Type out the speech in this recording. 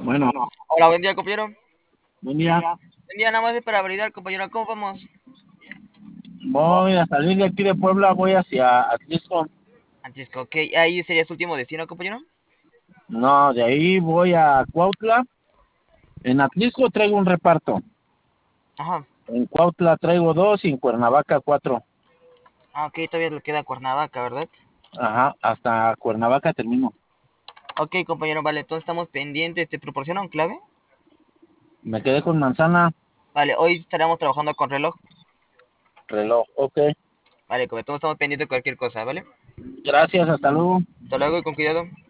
Bueno, Hola, buen día, compañero. buen día. Buen día, nada más es para validar, compañero. ¿Cómo vamos? Voy a salir de aquí de Puebla, voy hacia Atlisco. Francisco, ok. Ahí sería su último destino, compañero. No, de ahí voy a Cuautla. En Atlisco traigo un reparto. Ajá. En Cuautla traigo dos y en Cuernavaca cuatro. Ah, ok, todavía le queda Cuernavaca, ¿verdad? Ajá, hasta Cuernavaca termino. Ok, compañero, vale. Entonces estamos pendientes. ¿Te proporciona un clave? Me quedé con manzana, Vale, hoy estaremos trabajando con reloj. reloj. Ok, Vale, como todos estamos pendientes de cualquier cosa, ¿vale? gracias, hasta luego. Hasta luego y con cuidado.